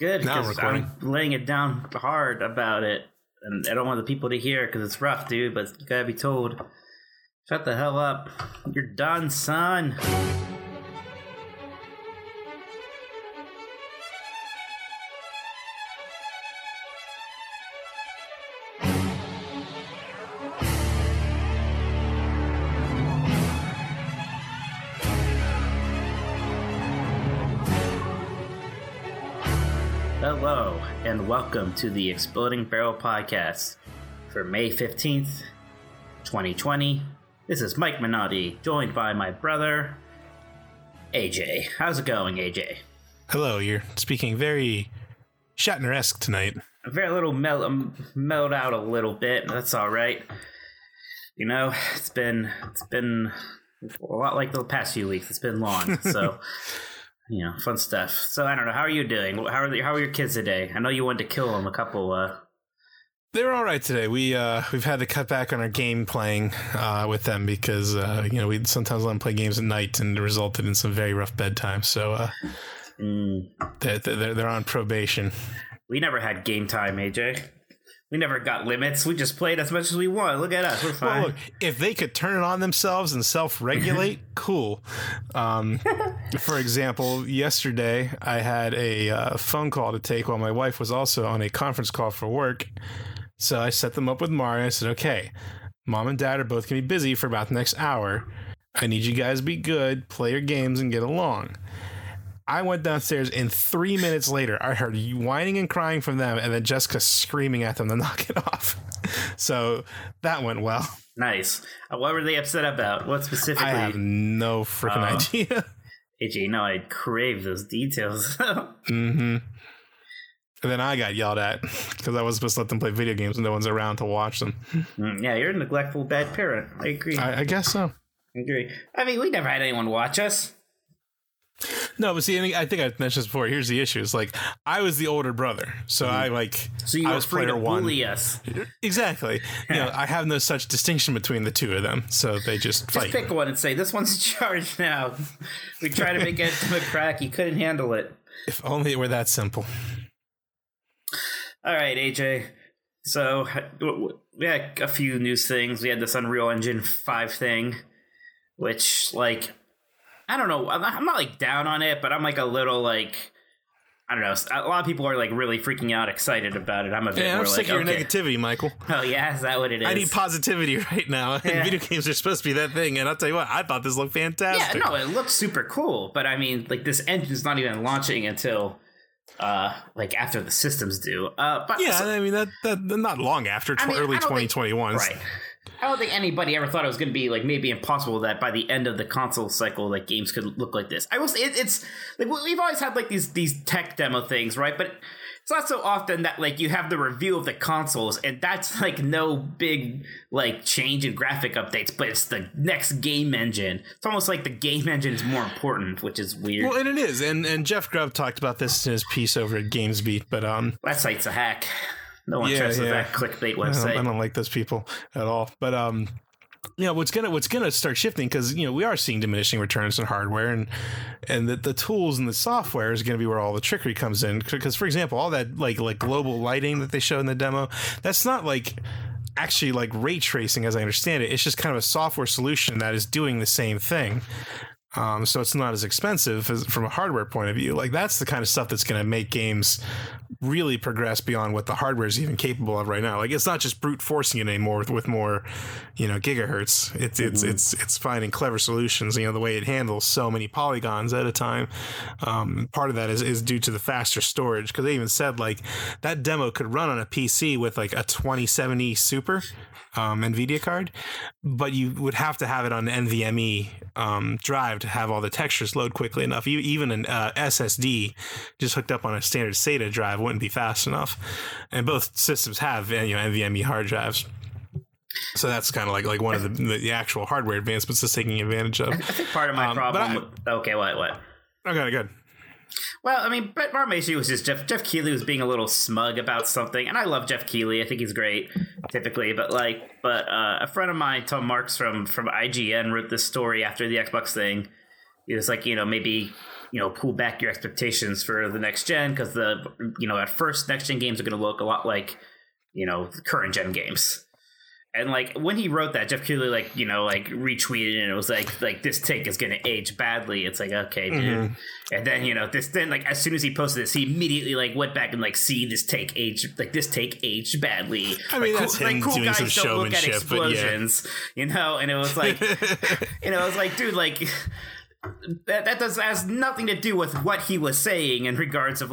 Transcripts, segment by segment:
Good, Now I'm because recording. I'm laying it down hard about it, and I don't want the people to hear because it's rough, dude. But you gotta be told. Shut the hell up. You're done, son. Hello, and welcome to the Exploding Barrel Podcast for May 15th, 2020. This is Mike Minotti, joined by my brother, AJ. How's it going, AJ? Hello, you're speaking very Shatner-esque tonight. I'm very little mellowed out a little bit. That's all right. You know, it's been a lot like the past few weeks. It's been long, so you know, fun stuff. So I don't know. How are you doing? How are your kids today? I know you wanted to kill them a couple. They were all right today. We've had to cut back on our game playing with them because we sometimes let them play games at night, and it resulted in some very rough bedtime. So they're on probation. We never had game time, AJ. We never got limits. We just played as much as we want. Look at us. We're fine. Well, look, if they could turn it on themselves and self-regulate, cool. For example, yesterday I had a phone call to take while my wife was also on a conference call for work. So I set them up with Mario. I said, okay, Mom and Dad are both going to be busy for about the next hour. I need you guys to be good, play your games, and get along. I went downstairs, and 3 minutes later, I heard you whining and crying from them, and then Jessica screaming at them to knock it off. So that went well. Nice. What were they upset about? What specifically? I have no freaking idea. AJ, no, I crave those details. Mm-hmm. And then I got yelled at because I was supposed to let them play video games and no one's around to watch them. Yeah, you're a neglectful bad parent. I agree. I guess so. I agree. I mean, we never had anyone watch us. No, but see, I think I mentioned this before. Here's the issue: it's like I was the older brother, so I was free to bully us. Exactly. I have no such distinction between the two of them, so they just fight. Just pick one and say this one's in charge now. We try to make it democratic. He couldn't handle it. If only it were that simple. All right, AJ. So we had a few news things. We had this Unreal Engine 5 thing, which I don't know. I'm not down on it, but I'm a little I don't know. A lot of people are really freaking out, excited about it. I'm a bit more I'm sick of your negativity, Michael. Oh yeah, is that what it is? I need positivity right now. Yeah. And video games are supposed to be that thing, and I'll tell you what, I thought this looked fantastic. Yeah, no, it looks super cool, but I mean, this engine's not even launching until after the systems do. But yeah, I mean that not long after early 2021. Right. I don't think anybody ever thought it was going to be maybe impossible that by the end of the console cycle, games could look like this. I will say it's we've always had these tech demo things, right? But it's not so often that you have the review of the consoles, and that's no big change in graphic updates, but it's the next game engine. It's almost like the game engine is more important, which is weird. Well, and it is, and Jeff Grubb talked about this in his piece over at GamesBeat, but that site's a hack. No one trusts that clickbait website. I don't like those people at all. But what's gonna start shifting, because we are seeing diminishing returns in hardware, and the tools and the software is going to be where all the trickery comes in. Because for example, all that like global lighting that they showed in the demo, that's not actually ray tracing as I understand it. It's just kind of a software solution that is doing the same thing. So it's not as expensive from a hardware point of view. That's the kind of stuff that's going to make games really progress beyond what the hardware is even capable of right now. It's not just brute forcing it anymore with more, gigahertz. It's finding clever solutions. The way it handles so many polygons at a time. Part of that is due to the faster storage, because they even said that demo could run on a PC with a 2070 Super NVIDIA card, but you would have to have it on an NVMe drive to have all the textures load quickly enough. Even an SSD just hooked up on a standard SATA drive wouldn't be fast enough, and both systems have NVMe hard drives. So that's kind of like one of the actual hardware advancements it's taking advantage of. I think part of my problem. Okay, what? Okay, good. Well, I mean, but my issue was just Jeff Keighley was being a little smug about something, and I love Jeff Keighley. I think he's great, typically. But a friend of mine, Tom Marks from IGN, wrote this story after the Xbox thing. He was maybe pull back your expectations for the next gen, because at first next gen games are going to look a lot like the current gen games. And like when he wrote that, Jeff Keighley retweeted it, and it was like this take is going to age badly. It's like, okay, dude. Mm-hmm. And then as soon as he posted this, he immediately went back and see this take aged badly. I mean, that's him cool doing guys some don't look at showmanship, explosions, and it was like it was like, dude, that has nothing to do with what he was saying in regards of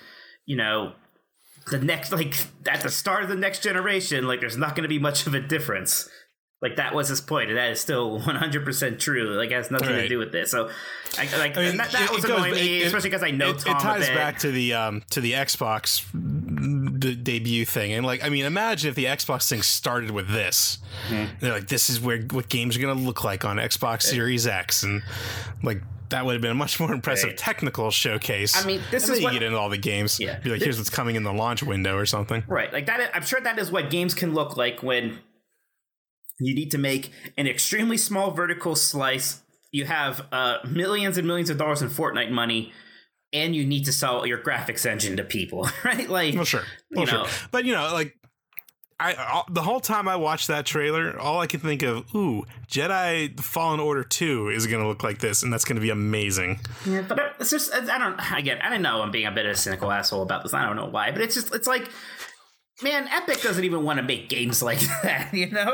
the next, at the start of the next generation, there's not going to be much of a difference. That was his point, and that is still 100% true. It has nothing to do with this. So, that was annoying me, especially because I know Tom. It ties back to the Xbox debut thing, and imagine if the Xbox thing started with this. Mm-hmm. They're this is what games are going to look like on Xbox Series X, and that would have been a much more impressive technical showcase. I mean, this and is then you get into all the games. Yeah. Be here's what's coming in the launch window or something. Right. That. I'm sure that is what games can look like when you need to make an extremely small vertical slice. You have millions and millions of dollars in Fortnite money, and you need to sell your graphics engine to people, right? Well, sure. Sure. But the whole time I watched that trailer, all I could think of, Jedi Fallen Order 2 is going to look like this, and that's going to be amazing. Yeah, but it's just, I don't know, I'm being a bit of a cynical asshole about this. I don't know why, but it's like, man, Epic doesn't even want to make games like that,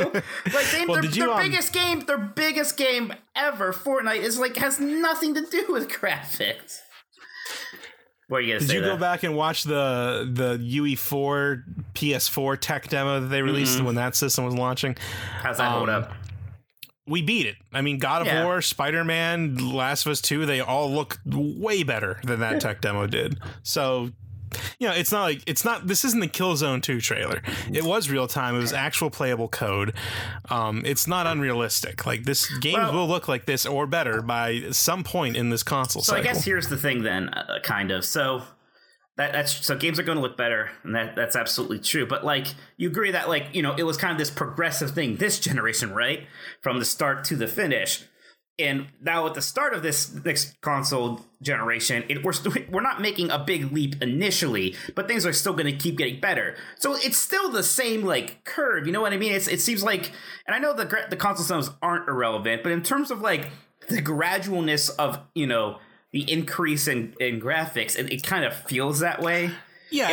their biggest game ever, Fortnite, has nothing to do with graphics. What are you gonna say? Did you go back and watch the UE4 PS4 tech demo that they released when that system was launching? How's that hold up? We beat it. I mean, God of War, Spider-Man, Last of Us 2, they all look way better than that tech demo did. So, this isn't the Killzone 2 trailer. It was real time. It was actual playable code. It's not unrealistic. This game will look like this or better by some point in this console cycle. I guess here's the thing then, kind of. So so games are going to look better, and that's absolutely true. But you agree that it was kind of this progressive thing this generation, right? From the start to the finish. And now at the start of this next console generation, we're not making a big leap initially, but things are still going to keep getting better. So it's still the same curve. You know what I mean? It seems like, and I know the console systems aren't irrelevant, but in terms of the gradualness of the increase in graphics, it kind of feels that way. Yeah,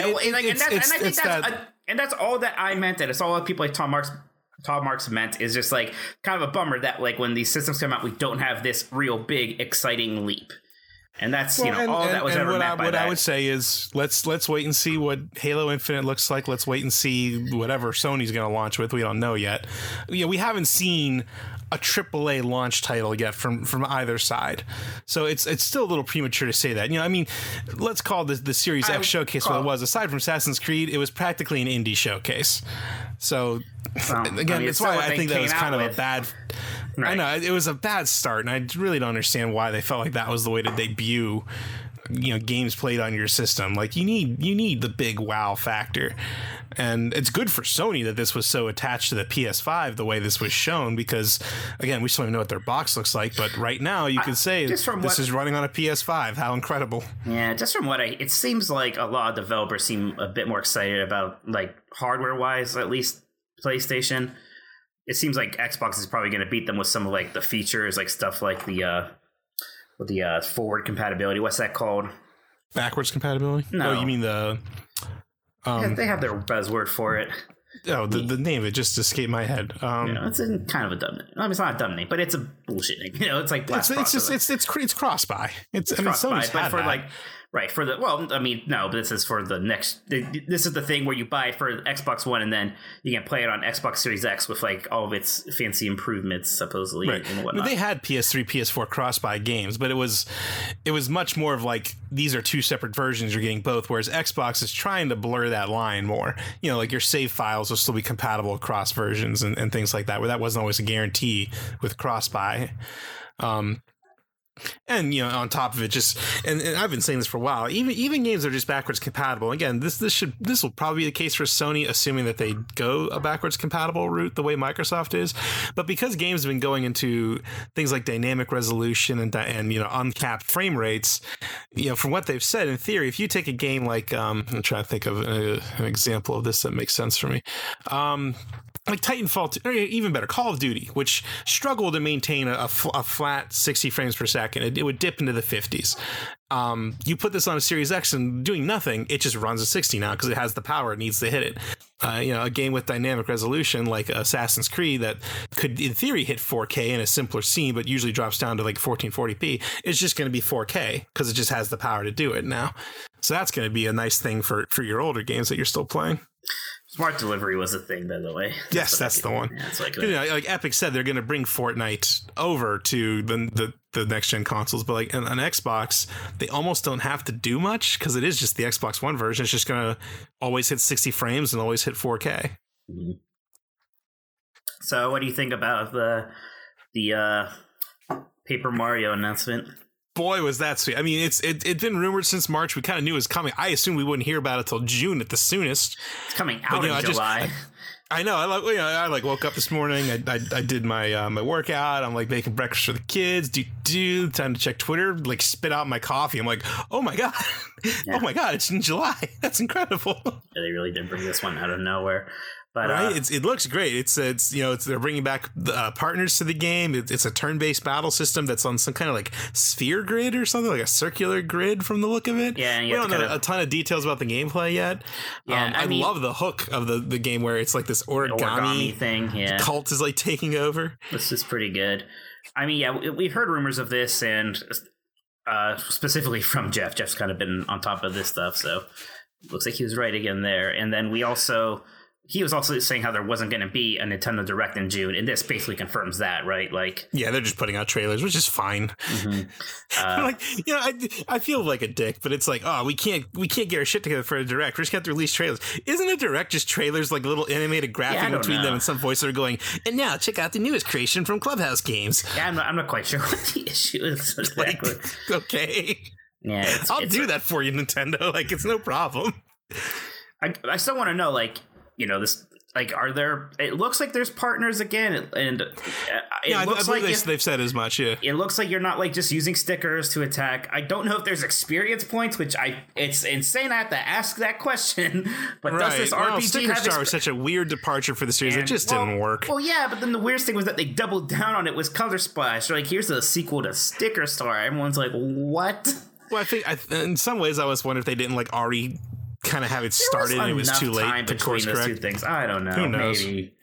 and that's all that I meant. And it's all that people like Tom Marks meant is just kind of a bummer that when these systems come out, we don't have this real big exciting leap, and that's all that was ever meant by that. What I would say is let's wait and see what Halo Infinite looks like. Let's wait and see whatever Sony's going to launch with. We don't know yet. We haven't seen a AAA launch title yet from either side, so it's still a little premature to say that. Let's call the Series X showcase what it was. Aside from Assassin's Creed, it was practically an indie showcase. So again, that's why I think that was kind of a bad. Right. I know it was a bad start, and I really don't understand why they felt like that was the way to debut. Games played on your system. You need the big wow factor, and it's good for Sony that this was so attached to the PS5 the way this was shown, because again, we still don't even know what their box looks like, but right now you can say this is running on a PS5. How incredible! Yeah, just from it seems like a lot of developers seem a bit more excited about hardware wise, at least PlayStation. It seems like Xbox is probably going to beat them with some of the features, stuff like the forward compatibility. What's that called? Backwards compatibility? No. Oh, you mean the... they have their buzzword for it. Oh, the name of it just escaped my head. It's kind of a dumb name. I mean, it's not a dumb name, but it's a bullshit name. It's like blast it's cross-buy. It's cross-buy, but for right, for the, no, but this is for the next, this is the thing where you buy for Xbox One and then you can play it on Xbox Series X with all of its fancy improvements, supposedly, right. And whatnot. They had PS3, PS4 cross-buy games, but it was much more of these are two separate versions, you're getting both, whereas Xbox is trying to blur that line more. Your save files will still be compatible across versions and things like that, where that wasn't always a guarantee with cross-buy. And on top of it, just and I've been saying this for a while. Even games that are just backwards compatible. Again, this will probably be the case for Sony, assuming that they go a backwards compatible route the way Microsoft is. But because games have been going into things like dynamic resolution and uncapped frame rates, from what they've said, in theory, if you take a game like I'm trying to think of an example of this that makes sense for me. Like Titanfall, or even better, Call of Duty, which struggled to maintain a flat 60 frames per second. It would dip into the 50s. You put this on a Series X and doing nothing, it just runs at 60 now because it has the power it needs to hit it. A game with dynamic resolution like Assassin's Creed that could, in theory, hit 4K in a simpler scene, but usually drops down to like 1440p, is just going to be 4K because it just has the power to do it now. So that's going to be a nice thing for your older games that you're still playing. Smart delivery was a thing, by the way. That's the one. Yeah, it's like Epic said, they're going to bring Fortnite over to the next gen consoles, but like on Xbox, they almost don't have to do much because it is just the Xbox One version. It's just going to always hit 60 frames and always hit 4K. Mm-hmm. So, what do you think about the Paper Mario announcement? Boy, was that sweet. I mean, it'd been rumored since March. We kind of knew it was coming. I assumed we wouldn't hear about it till June at the soonest. It's coming out in July. I know. I woke up this morning. I did my my workout. I'm like making breakfast for the kids. Time to check Twitter. Like spit out my coffee. I'm like, oh my god, yeah. Oh my god, it's in July. That's incredible. Yeah, they really did bring this one out of nowhere. But, right, it looks great. It's they're bringing back partners to the game. It's a turn-based battle system that's on some kind of like sphere grid or something, like a circular grid from the look of it. Yeah, and we don't know a ton of details about the gameplay yet. Yeah, I love the hook of the game where it's like this origami thing. Yeah, cult is like taking over. This is pretty good. I mean, yeah, we've heard rumors of this, and specifically from Jeff. Jeff's kind of been on top of this stuff, so it looks like he was right again there. And then he was also saying how there wasn't going to be a Nintendo Direct in June, and this basically confirms that, right? Like, yeah, they're just putting out trailers, which is fine. Mm-hmm. I feel like a dick, but it's like, oh, we can't get our shit together for a Direct. We're just going to release trailers. Isn't a Direct just trailers, like little animated graphic between them, and some voices are going, and now check out the newest creation from Clubhouse Games. Yeah, I'm not quite sure what the issue is exactly. Okay, yeah, I'll do that for you, Nintendo. Like, it's no problem. I still want to know, like, this, like, are there? It looks like there's partners again, and it looks like they've said as much. Yeah, it looks like you're not like just using stickers to attack. I don't know if there's experience points, which it's insane. I have to ask that question. But does this RPG Sticker Star was such a weird departure for the series? It just didn't work. Well, yeah, but then the weirdest thing was that they doubled down on it with Color Splash. They're like, here's a sequel to Sticker Star. Everyone's like, what? Well, I think in some ways I was wondering if they didn't like already kind of have it started and it was too late to course correct. Two things. I don't know. Who knows?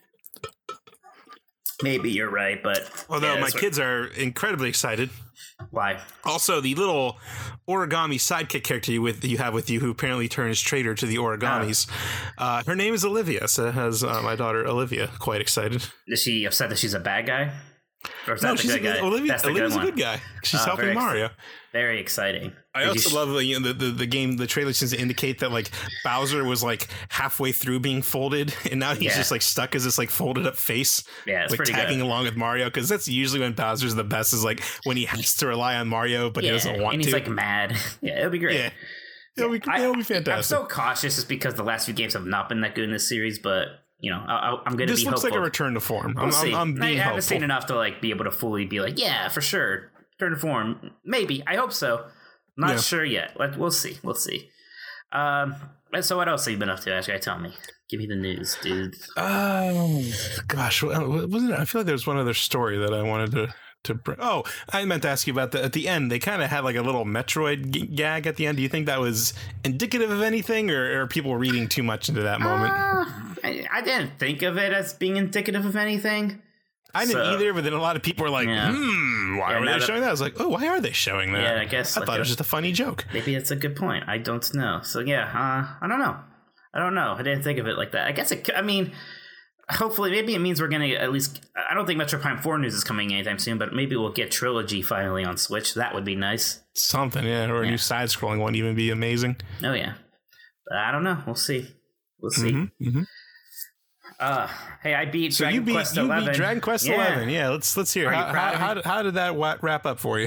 Maybe you're right, but although my kids are incredibly excited. Why? Also, the little origami sidekick character you have with you, who apparently turns traitor to the origamis. Her name is Olivia, so has my daughter Olivia quite excited. Is she upset that she's a bad guy? Or is no, that the good guy? Olivia's a good guy. She's helping Mario. Very exciting. I also love the game. The trailer seems to indicate that like Bowser was like halfway through being folded, and now he's just like stuck as this like folded up face. Yeah, it's like pretty tagging good. Along with Mario, because that's usually when Bowser's the best. Is like when he has to rely on Mario, but he doesn't want to. And he's like mad. Yeah, it'll be great. Yeah. It'll be fantastic. I'm so cautious just because the last few games have not been that good in this series, but I'm going to be hopeful. This looks like a return to form. I'm being hopeful. I haven't seen enough to like be able to fully be like, yeah, for sure, return to form. Maybe. I hope so. I'm not sure yet. We'll see. We'll see. So what else have you been up to, Ash? Tell me. Give me the news, dude. Gosh, wasn't it? I feel like there was one other story that I wanted to bring. Oh, I meant to ask you about at the end. They kind of had like a little Metroid gag at the end. Do you think that was indicative of anything, or are people reading too much into that moment? I didn't think of it as being indicative of anything. I didn't either, but then a lot of people were like, why are they showing that? I was like, oh, why are they showing that? Yeah, I guess. I thought it was just a funny joke. Maybe it's a good point. I don't know. So, yeah, I don't know. I didn't think of it like that. I guess hopefully, maybe it means we're going to at least, I don't think Metroid Prime 4 news is coming anytime soon, but maybe we'll get Trilogy finally on Switch. That would be nice. Something, yeah. Or a new side-scrolling one, even be amazing. Oh, yeah. But I don't know. We'll see. Mm-hmm. Hey, I beat Dragon Quest 11. You beat Dragon Quest 11. Yeah, let's hear. How did that wrap up for you?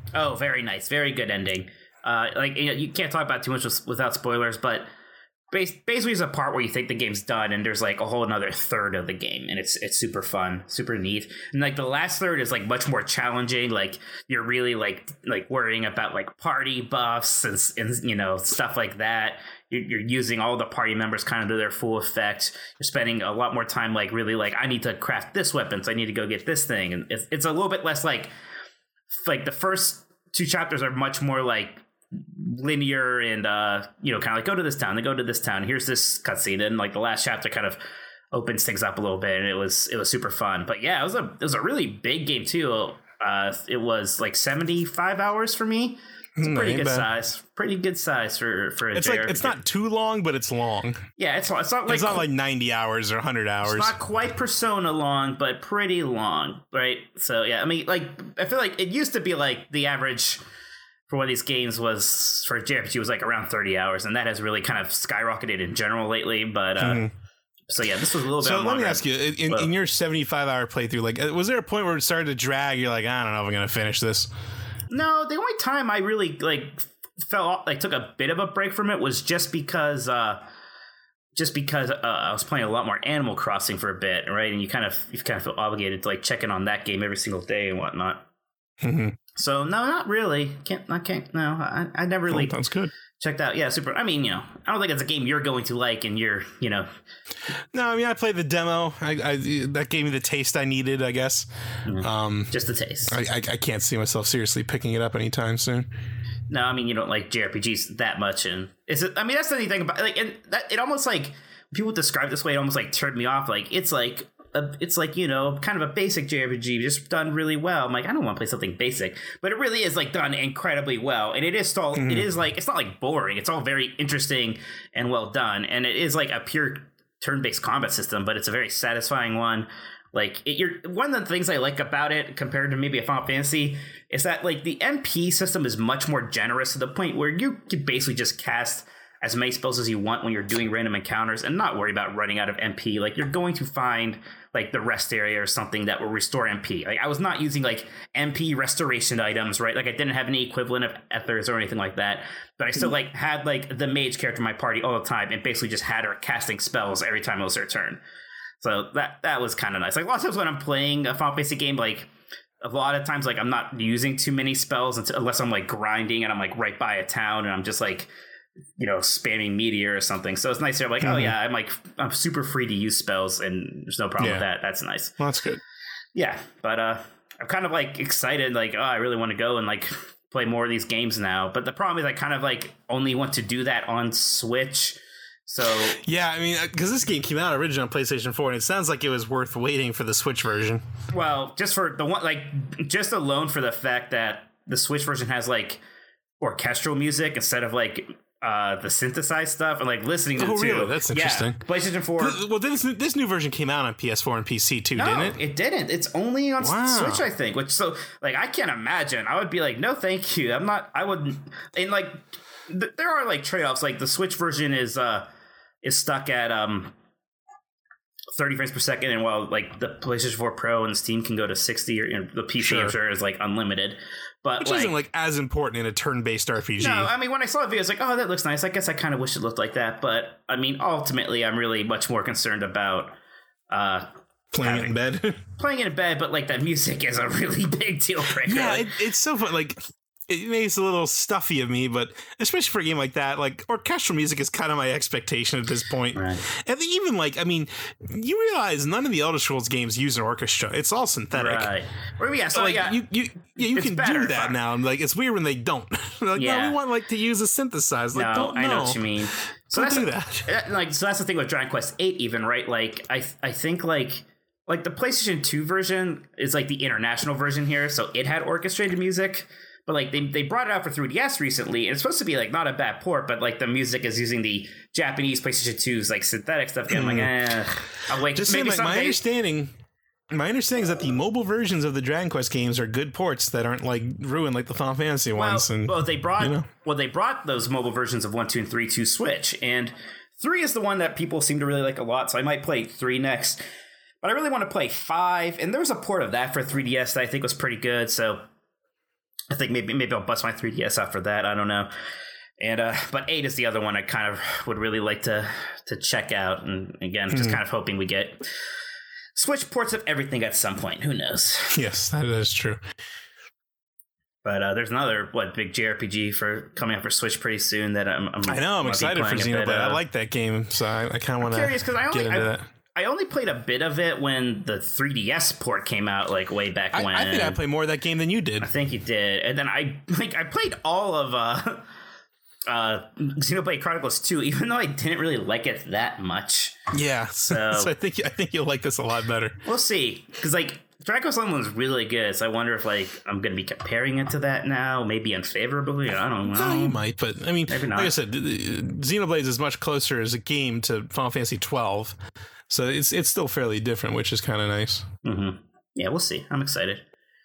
Oh, very nice, very good ending. Like you can't talk about too much without spoilers, but basically there's a part where you think the game's done, and there's like a whole another third of the game, and it's super fun, super neat. And like the last third is like much more challenging. Like you're really like worrying about like party buffs and stuff like that. You're using all the party members kind of to their full effect. You're spending a lot more time like really like I need to craft this weapon, so I need to go get this thing, and it's a little bit less like the first two chapters are much more like linear and kind of like go to this town, then go to this town, here's this cutscene, and like the last chapter kind of opens things up a little bit, and it was super fun. But yeah, it was a really big game too. It was like 75 hours for me. It's a pretty good size. Pretty good size for a it's JRPG. like it's not too long, but it's long. Yeah, it's not like 90 hours or 100 hours. It's not quite Persona long, but pretty long, right? So yeah, I mean, like I feel like it used to be like the average for one of these games was for JRPG was like around 30 hours, and that has really kind of skyrocketed in general lately. But so yeah, this was a little bit. So longer. let me ask you, in your 75-hour playthrough, like, was there a point where it started to drag? You're like, I don't know if I'm gonna finish this. No, the only time I really like fell off, like took a bit of a break from it was just because I was playing a lot more Animal Crossing for a bit, right? And you kind of feel obligated to like check in on that game every single day and whatnot. Mm-hmm. So no, not really. No, I never really. Sounds good. Checked out, yeah, super. I mean, I don't think it's a game you're going to like, and you're. No, I mean, I played the demo. That gave me the taste I needed, I guess. Just the taste. I can't see myself seriously picking it up anytime soon. No, I mean, you don't like JRPGs that much, and I mean, that's the only thing about like, and that it almost like people describe it this way, it almost like turned me off. Like it's like kind of a basic JRPG just done really well. I'm like, I don't want to play something basic, but it really is like done incredibly well, and it is still it is like it's not like boring. It's all very interesting and well done, and it is like a pure turn-based combat system, but it's a very satisfying one. Like one of the things I like about it compared to maybe a Final Fantasy is that like the MP system is much more generous to the point where you can basically just cast as many spells as you want when you're doing random encounters and not worry about running out of MP. Like you're going to find like the rest area or something that will restore MP. Like I was not using like MP restoration items, right? Like I didn't have any equivalent of ethers or anything like that, but I still like had like the mage character in my party all the time and basically just had her casting spells every time it was her turn. So that was kind of nice. Like a lot of times when I'm playing a Final Fantasy game, like a lot of times like I'm not using too many spells unless I'm like grinding and I'm like right by a town and I'm just like spamming meteor or something. So it's nice to like, oh yeah, I'm super free to use spells and there's no problem with that. That's nice. Well, that's good. Yeah, but I'm kind of like excited, like, oh, I really want to go and like play more of these games now. But the problem is I kind of like only want to do that on Switch. So yeah, I mean, because this game came out originally on PlayStation 4, and it sounds like it was worth waiting for the Switch version. Well, just for the one, like, just alone for the fact that the Switch version has like orchestral music instead of like the synthesized stuff, and like listening to it too. Really? That's interesting. Yeah, PlayStation 4. Well, this new version came out on PS4 and PC too, didn't it? It didn't. It's only on Switch, I think. Which so like I can't imagine. I would be like, no, thank you. I'm not. I wouldn't. And like, there are like trade-offs. Like the Switch version is stuck at 30 frames per second, and while like the PlayStation 4 Pro and Steam can go to 60, or the PC I'm sure is like unlimited. But which isn't like as important in a turn-based RPG. No, I mean when I saw the video, I was like, oh, that looks nice. I guess I kind of wish it looked like that. But I mean, ultimately, I'm really much more concerned about playing it in bed. Playing it in bed, but like that music is a really big deal breaker. Yeah, it's so fun. Like, it makes a little stuffy of me, but especially for a game like that, like orchestral music is kind of my expectation at this point. Right. And even like, I mean, you realize none of the Elder Scrolls games use an orchestra; it's all synthetic. Right. Well, yeah. So like, yeah, you can do that now. And like, it's weird when they don't. Like, no, we want like to use a synthesizer. Like, no, I know what you mean. So don't do that. Like, so that's the thing with Dragon Quest VIII, even, right? Like, I think like the PlayStation 2 version is like the international version here, so it had orchestrated music. But like they brought it out for 3DS recently, and it's supposed to be like not a bad port, but like the music is using the Japanese PlayStation 2's like synthetic stuff. And I'm like, I'll wait. Just maybe saying, like, my understanding is that the mobile versions of the Dragon Quest games are good ports that aren't like ruined like the Final Fantasy ones. And they brought those mobile versions of 1, 2, and 3 to Switch, and 3 is the one that people seem to really like a lot. So I might play 3 next, but I really want to play 5. And there was a port of that for 3DS that I think was pretty good. So I think maybe I'll bust my 3DS out for that. I don't know. And but 8 is the other one I kind of would really like to check out. And again, just kind of hoping we get Switch ports of everything at some point. Who knows? Yes, that is true. But there's another big JRPG coming out for Switch pretty soon that I'm excited for Xenoblade. I like that game, so I kind of want to get into that. I only played a bit of it when the 3DS port came out, like way back when. I think I played more of that game than you did. I think you did, and then I played all of Xenoblade Chronicles 2, even though I didn't really like it that much. Yeah, so I think you'll like this a lot better. We'll see, because Draco's Island was really good, so I wonder if I'm going to be comparing it to that now, maybe unfavorably. I don't know. No, you might, but I mean, like I said, Xenoblade is much closer as a game to Final Fantasy 12, so it's still fairly different, which is kind of nice. Mm-hmm. Yeah, we'll see. I'm excited.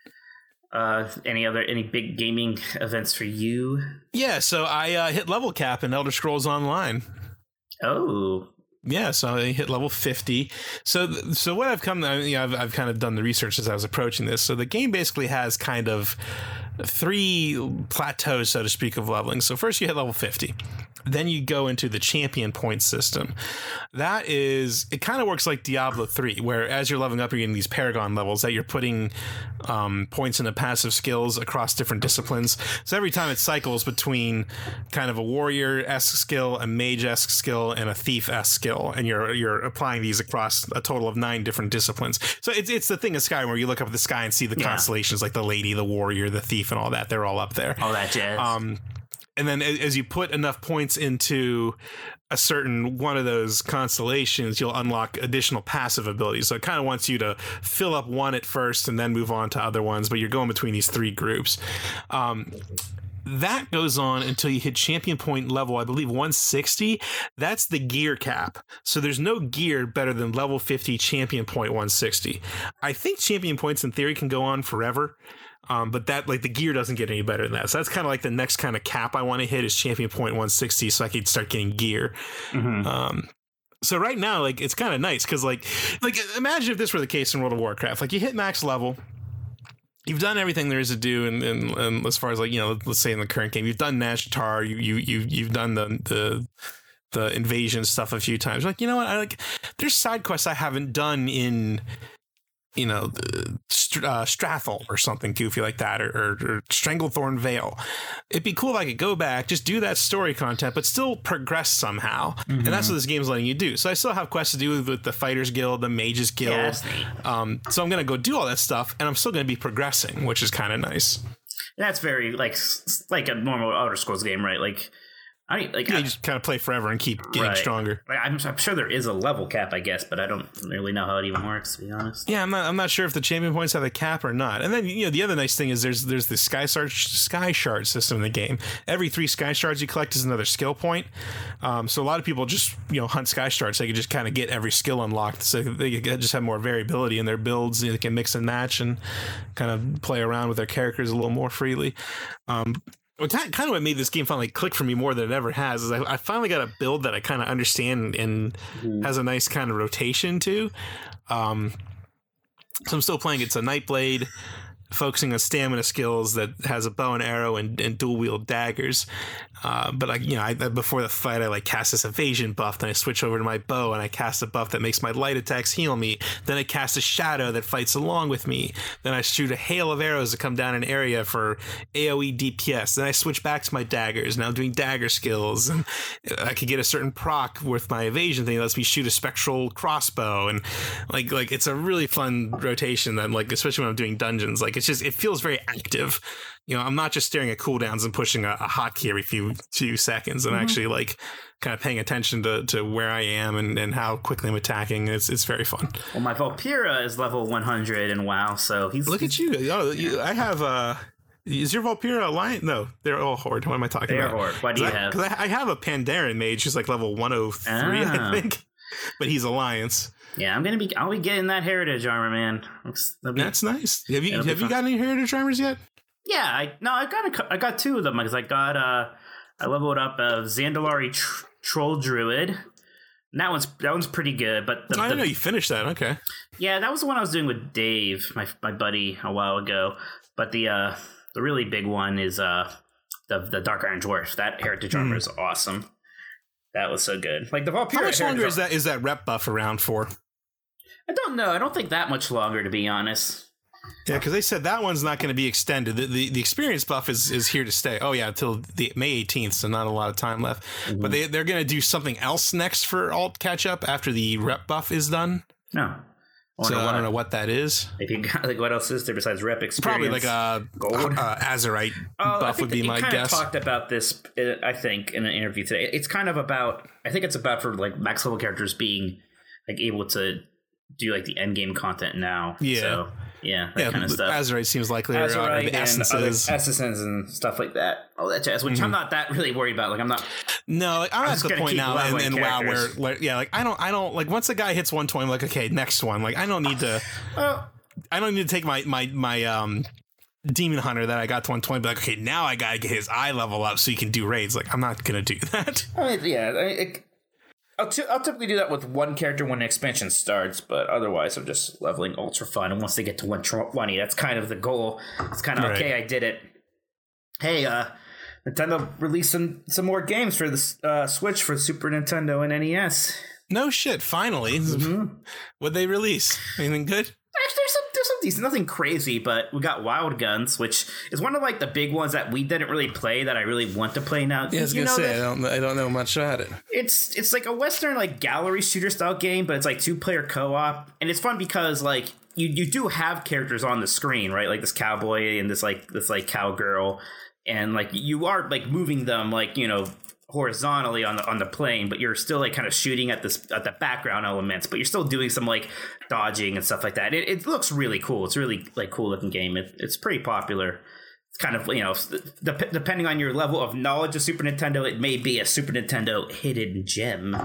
Any big gaming events for you? Yeah, so I hit level cap in Elder Scrolls Online. Oh. Yeah, so I hit level 50. So what I've kind of done the research as I was approaching this. So the game basically has kind of 3 plateaus, so to speak, of leveling. So first you hit level 50. Then you go into the champion point system. It kind of works like Diablo 3, where as you're leveling up, you're getting these paragon levels that you're putting points into passive skills across different disciplines. So every time it cycles between kind of a warrior-esque skill, a mage-esque skill, and a thief-esque skill, and you're applying these across a total of 9 different disciplines. So it's the thing in Skyrim where you look up at the sky and see the constellations, like the lady, the warrior, the thief, and all that. They're all up there. All that jazz. And then as you put enough points into a certain one of those constellations, you'll unlock additional passive abilities. So it kind of wants you to fill up one at first and then move on to other ones, but you're going between these 3 groups. That goes on until you hit champion point level, I believe 160. That's the gear cap. So there's no gear better than level 50 champion point 160. I think champion points in theory can go on forever. But that, the gear doesn't get any better than that. So that's kind of like the next kind of cap I want to hit is champion point 160, so I can start getting gear. Mm-hmm. So right now, it's kind of nice because, imagine if this were the case in World of Warcraft. You hit max level, you've done everything there is to do, and as far as let's say in the current game, you've done Nazjatar, you've done the invasion stuff a few times. You know what? There's side quests I haven't done in. Strathel or something goofy like that, or Stranglethorn Vale. It'd be cool if I could go back, just do that story content, but still progress somehow. Mm-hmm. And that's what this game's letting you do. So I still have quests to do with the Fighters Guild, the Mages Guild. Yeah, so I'm going to go do all that stuff, and I'm still going to be progressing, which is kind of nice. That's very like a normal Elder Scrolls game, right? You just kind of play forever and keep getting stronger. I'm sure there is a level cap, I guess, but I don't really know how it even works, to be honest. Yeah, I'm not sure if the champion points have a cap or not. And then the other nice thing is there's the sky shard system in the game. Every 3 sky shards you collect is another skill point. So a lot of people just hunt sky shards so they can just kind of get every skill unlocked, so they can just have more variability in their builds. They can mix and match and kind of play around with their characters a little more freely. Kind of what made this game finally click for me more than it ever has is I finally got a build that I kind of understand and has a nice kind of rotation to. So I'm still playing. It's a Nightblade, focusing on stamina skills that has a bow and arrow and dual wield daggers. But before the fight, I cast this evasion buff. Then I switch over to my bow and I cast a buff that makes my light attacks heal me. Then I cast a shadow that fights along with me. Then I shoot a hail of arrows that come down an area for AoE DPS. Then I switch back to my daggers. Now I'm doing dagger skills, and I could get a certain proc with my evasion thing that lets me shoot a spectral crossbow. And it's a really fun rotation. That especially when I'm doing dungeons, it feels very active. I'm not just staring at cooldowns and pushing a hotkey every few seconds. I'm actually kind of paying attention to where I am and how quickly I'm attacking. It's very fun. Well, my Valkyria is level 100 in WoW, so look at you. I have is your Valkyria Alliance? No, they're all Horde. What am I talking about? They're Horde. What do you have? Because I have a Pandaren mage who's level 103, I think, but he's Alliance. Yeah, I'll be getting that heritage armor, man. That's nice. Have you got any heritage armors yet? Yeah, I got 2 of them because I leveled up a Zandalari Troll Druid. And that one's pretty good, but I didn't know you finished that. Okay. Yeah, that was the one I was doing with Dave, my buddy, a while ago. But the the really big one is the Dark Iron Dwarf. That Heritage armor is awesome. That was so good. Like the Valkyria. How much longer is that rep buff around for? I don't know. I don't think that much longer, to be honest. Yeah, because they said that one's not going to be extended. The experience buff is here to stay. Oh yeah, until the May 18th, so not a lot of time left. Mm-hmm. But they're going to do something else next for alt catch up after the rep buff is done. No. So I don't know what that is. If you got, like, what else is there besides rep experience? Probably like a gold Azerite buff would be my guess. Kind of talked about this, I think, in an interview today. It's kind of about, I think it's about for like max level characters being like able to do like the end game content now. Yeah. So, that kind of stuff. Azerite seems likely. Azerite the essences and stuff like that. Oh, that jazz, which I'm not that really worried about. Like I'm not. No, like, I'm at the point now in WoW where, like, like I don't like once a guy hits 120, I'm like, okay, next one. Like I don't need to. I don't need to take my demon hunter that I got to 120. But like, okay, now I gotta get his eye level up so he can do raids. Like I'm not gonna do that. I'll typically do that with one character when an expansion starts, but otherwise I'm just leveling ultra fun. And once they get to 120, that's kind of the goal. It's kind of, okay, I did it. Hey, Nintendo released some more games for the Switch for Super Nintendo and NES. No shit, finally. Mm-hmm. What'd they release? Anything good? Actually, there's some decent, nothing crazy, but we got Wild Guns, which is one of like the big ones that we didn't really play that I really want to play now. Yeah, I was gonna say I don't know much about it. It's like a Western like gallery shooter style game, but it's like 2-player co-op, and it's fun because like you do have characters on the screen, right? Like this cowboy and this cowgirl, and like you are like moving them like horizontally on the plane, but you're still like kind of shooting at the background elements, but you're still doing some like dodging and stuff like that. It looks really cool. It's really like cool looking game. It's pretty popular. It's kind of depending on your level of knowledge of Super Nintendo, it may be a Super Nintendo hidden gem.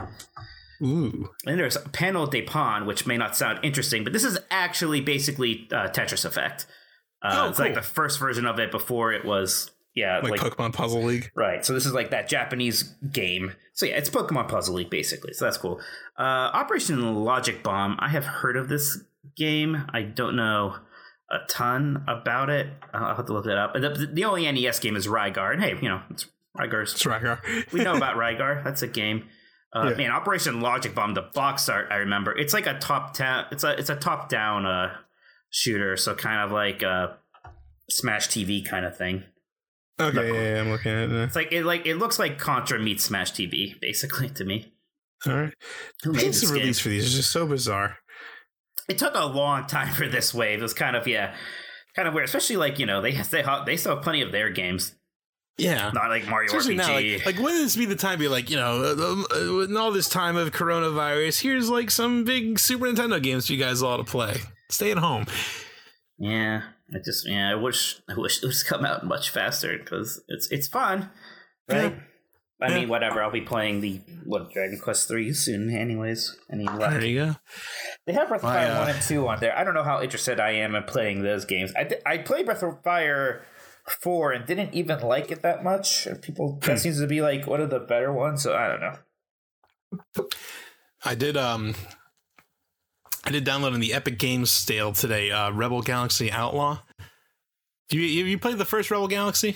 Ooh. And there's Panel de Pon, which may not sound interesting, but this is actually basically Tetris Effect. It's cool. Like the first version of it before it was. Yeah, like Pokemon Puzzle League. Right. So this is like that Japanese game. So yeah, it's Pokemon Puzzle League basically. So that's cool. Operation Logic Bomb. I have heard of this game. I don't know a ton about it. I'll have to look that up. The only NES game is Rygar. And hey, it's Rygar's. It's Rygar. We know about Rygar. That's a game. Man, Operation Logic Bomb, the box art, I remember. It's like a top-down. It's a top-down shooter. So kind of like a Smash TV kind of thing. Okay, yeah, I'm looking at it. It's like it looks like Contra meets Smash TV, basically, to me. All right. Who made this release for these is just so bizarre. It took a long time for this wave. It was kind of weird, especially like they still have plenty of their games. Yeah, not like Mario RPG. Now, like wouldn't this be the time to be like, in all this time of coronavirus, here's like some big Super Nintendo games for you guys all to play. Stay at home. Yeah. I wish it would come out much faster because it's fun, right? Yeah. I mean, whatever. I'll be playing Dragon Quest 3 soon, anyways. There you go. They have Breath of Fire 1 and 2 on there. I don't know how interested I am in playing those games. I played Breath of Fire 4 and didn't even like it that much. That seems to be like one of the better ones. So I don't know. I did download in the Epic Games sale today, Rebel Galaxy Outlaw. You played the first Rebel Galaxy?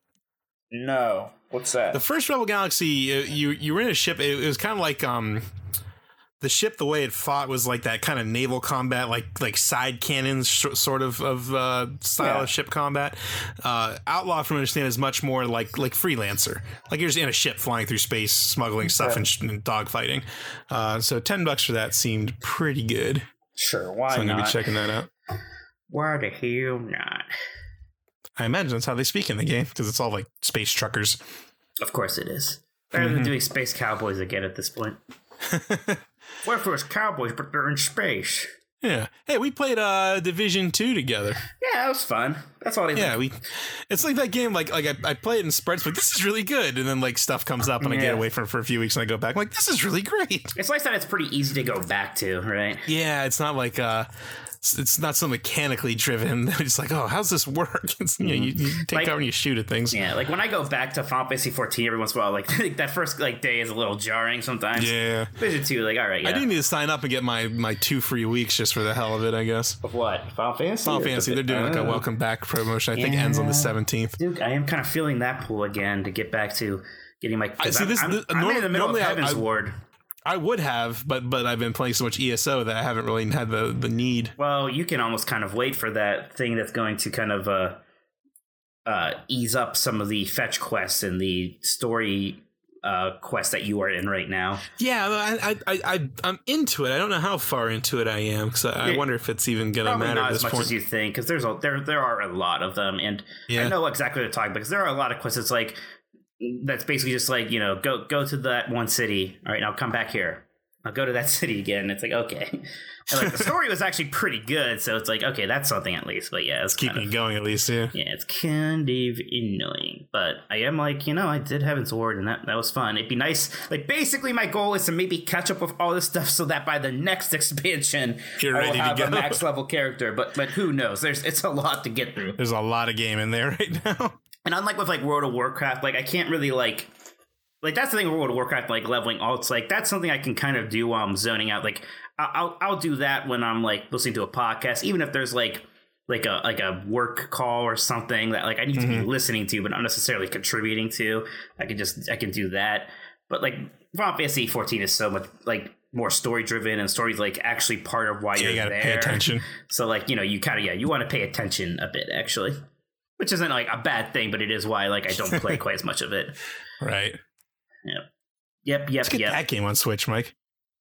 No. What's that? The first Rebel Galaxy, you were in a ship. It was kind of like the ship. The way it fought was like that kind of naval combat, like side cannons sort of style of ship combat. Outlaw, from what I understand, is much more like Freelancer. Like you're just in a ship flying through space, smuggling stuff and dogfighting. So $10 for that seemed pretty good. Sure, why not? So I'm gonna be checking that out. Why the hell not? I imagine that's how they speak in the game because it's all like space truckers. Of course it is. Better than doing space cowboys again at this point. What if it was cowboys, but they're in space? Yeah. Hey, we played Division 2 together. Yeah, that was fun. That's all. It's like that game. Like I play it in spurts, but this is really good. And then like stuff comes up, and I get away from it for a few weeks, and I go back. I'm like, this is really great. It's nice that it's pretty easy to go back to, right? Yeah, it's not like it's not so mechanically driven. It's like, oh, how's this work? It's, you take Like- cover and you shoot at things. Yeah, like when I go back to Final Fantasy 14 every once in a while, like that first like day is a little jarring sometimes. Yeah. Vision 2, like, all right, yeah. I do need to sign up and get my 2 free weeks just for the hell of it, I guess. Of what? Final Fantasy? Final Fantasy, they're doing like a welcome back promotion. I think ends on the 17th. Dude, I am kind of feeling that pull again to get back to getting my. I see this. I'm in the middle of Heaven's Ward. I would have, but I've been playing so much ESO that I haven't really had the need. Well, you can almost kind of wait for that thing that's going to kind of ease up some of the fetch quests and the story quest that you are in right now. Yeah, I'm into it. I don't know how far into it I am because I wonder if it's even going to matter not at as this much point. as you think, because there are a lot of them, and Yeah. I know exactly what to talk about because there are a lot of quests. It's like that's basically just like, go to that one city. All right, now come back here. I'll go to that city again. It's like, okay. And like the story was actually pretty good, so it's like, okay, that's something at least. But yeah, it's Keep me going at least, yeah. yeah, it's kind of annoying. But I am like, I did Heaven's Ward, and that was fun. It'd be nice. Like, basically, my goal is to maybe catch up with all this stuff so that by the next expansion, You're I will ready to have go. a max level character. But who knows? It's a lot to get through. There's a lot of game in there right now. And unlike with like World of Warcraft, like I can't really like that's the thing with World of Warcraft, like leveling alts, like that's something I can kind of do while I'm zoning out. Like I'll do that when I'm like listening to a podcast, even if there's like a work call or something that like I need to be listening to, but not necessarily contributing to. I can do that. But like Final Fantasy 14 is so much like more story driven, and story's like actually part of why you're You gotta there. pay attention. So like, you kind of, you want to pay attention a bit actually, which isn't like a bad thing, but it is why like I don't play quite as much of it. Right. Yep. Let's get that game on Switch, Mike.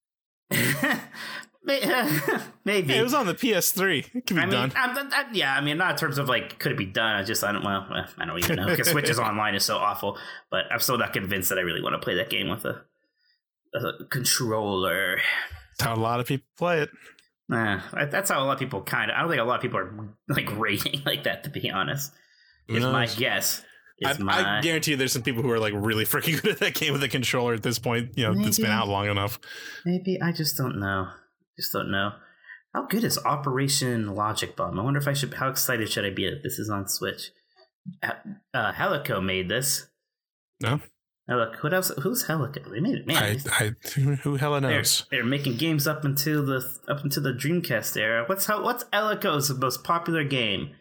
Maybe. Hey, it was on the PS3. It can be done. I mean, not in terms of like, could it be done? I don't even know because Switch's online is so awful. But I'm still not convinced that I really want to play that game with a controller. That's how a lot of people play it. That's how a lot of people I don't think a lot of people are like rating like that, to be honest. Is my guess. I guarantee you there's some people who are like really freaking good at that game with a controller at this point. It's been out long enough. Maybe. I just don't know. How good is Operation Logic Bomb? I wonder if how excited should I be that this is on Switch? Helico made this. No? What else? Who's Helico? They made it, man. Who hella knows? They're making games up until the Dreamcast era. What's Helico's most popular game?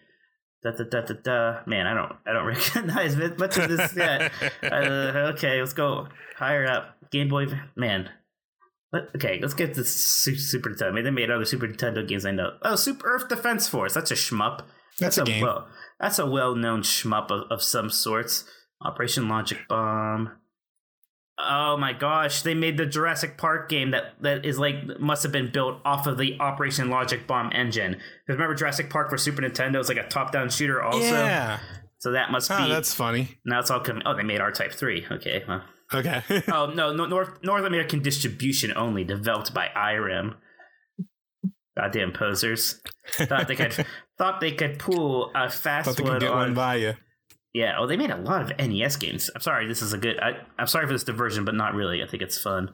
Man, I don't recognize much of this yet. Okay, let's go higher up. Game Boy, man. Okay, let's get this Super Nintendo. I mean, they made other Super Nintendo games I know. Oh, Super Earth Defense Force. That's a shmup. That's a game. That's a well-known shmup of some sorts. Operation Logic Bomb. Oh my gosh, they made the Jurassic Park game that is like must have been built off of the Operation Logic Bomb engine. Because remember Jurassic Park for Super Nintendo is like a top-down shooter also. Yeah. So that must be. Oh, that's funny. Now it's all coming. Oh, they made R-Type 3. Okay. Well. Okay. Oh no, North American distribution only, developed by IREM. Goddamn posers. Thought they could pull a fast Thought they could one get one by you. Yeah. Oh, they made a lot of NES games. I'm sorry. This is a good. I'm sorry for this diversion, but not really. I think it's fun.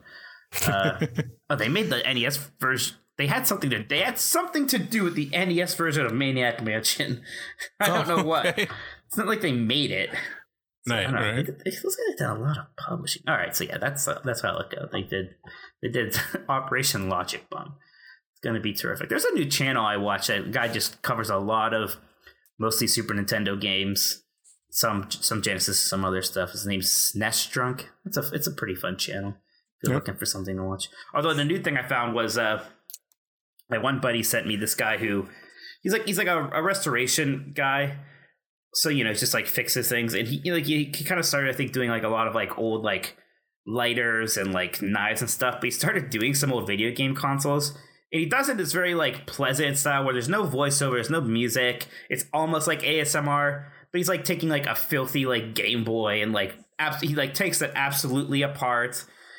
They made the NES version. They had something to do with the NES version of Maniac Mansion. I don't know what. It's not like they made it. So, right. They did a lot of publishing. All right, so yeah, that's how it goes. They did Operation Logic Bomb. It's gonna be terrific. There's a new channel I watch. A guy just covers a lot of mostly Super Nintendo games, some Genesis, some other stuff. His name's SNES Drunk. It's a pretty fun channel if you're looking for something to watch. Although the new thing I found was my one buddy sent me this guy who he's like a restoration guy. So, he just like fixes things, and he kind of started, I think, doing like a lot of like old like lighters and like knives and stuff. But he started doing some old video game consoles, and he does it in this very like pleasant style where there's no voiceover, there's no music. It's almost like ASMR, but he's like taking like a filthy like Game Boy and like he like takes it absolutely apart.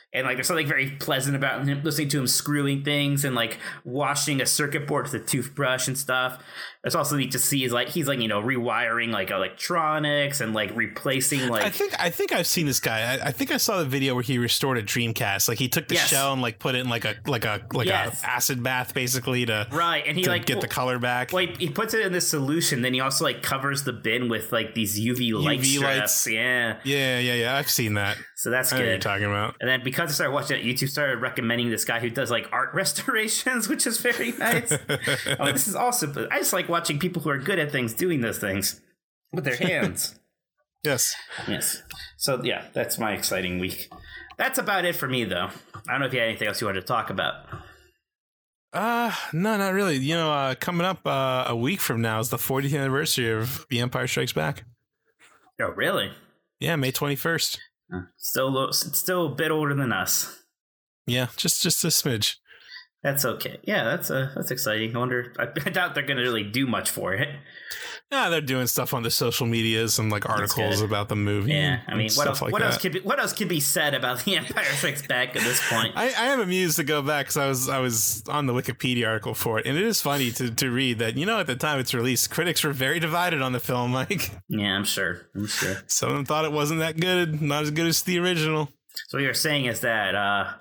And like, there's something very pleasant about him listening to him screwing things and like washing a circuit board with a toothbrush and stuff. It's also neat to see he's like rewiring like electronics and like replacing like. I think I've seen this guy. I think I saw the video where he restored a Dreamcast. Like he took the shell and like put it in like a acid bath basically to and he like get the color back. Well, he puts it in this solution. Then he also like covers the bin with like these UV lights. Yeah. I've seen that. So that's I know good. what you're talking about. And then because I started watching it, YouTube started recommending this guy who does like art restorations, which is very nice. This is awesome. But I just like watching people who are good at things doing those things with their hands. Yes. So yeah, that's my exciting week. That's about it for me, though. I don't know if you had anything else you wanted to talk about. No, not really. You know, coming up a week from now is the 40th anniversary of The Empire Strikes Back. Oh, really? Yeah, May 21st. Still a bit older than us. Yeah, just a smidge. That's okay. Yeah, that's exciting. I doubt they're going to really do much for it. Yeah, they're doing stuff on the social medias and like articles about the movie. Yeah, I mean, what else could be said about The Empire Strikes Back at this point? I am amused to go back because I was on the Wikipedia article for it, and it is funny to read that, you know, at the time it's released, critics were very divided on the film, Mike. Yeah, I'm sure. Some of them thought it wasn't that good, not as good as the original. So what you're saying is that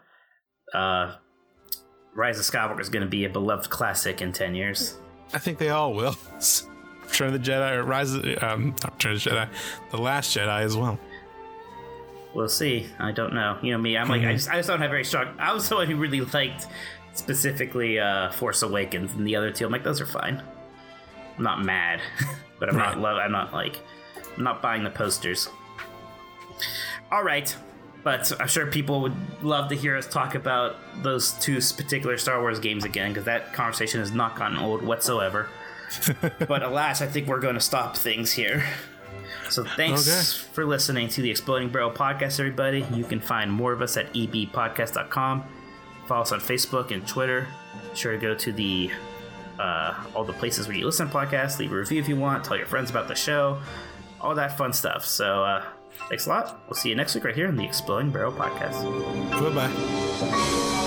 Rise of Skywalker is going to be a beloved classic in 10 years. I think they all will. Return of the Jedi, or not Return of the Jedi, The Last Jedi as well. We'll see. I don't know. You know me, I'm like, I just don't have very strong. I was someone who really liked specifically Force Awakens, and the other two, I'm like, those are fine. I'm not mad, but I'm not buying the posters. All right. But I'm sure people would love to hear us talk about those two particular Star Wars games again, because that conversation has not gotten old whatsoever. But alas, I think we're going to stop things here. So thanks for listening to the Exploding Barrel Podcast, everybody. You can find more of us at ebpodcast.com. Follow us on Facebook and Twitter. Be sure to go to the all the places where you listen to podcasts. Leave a review if you want. Tell your friends about the show. All that fun stuff. So thanks a lot. We'll see you next week right here on the Exploding Barrel Podcast. Bye-bye.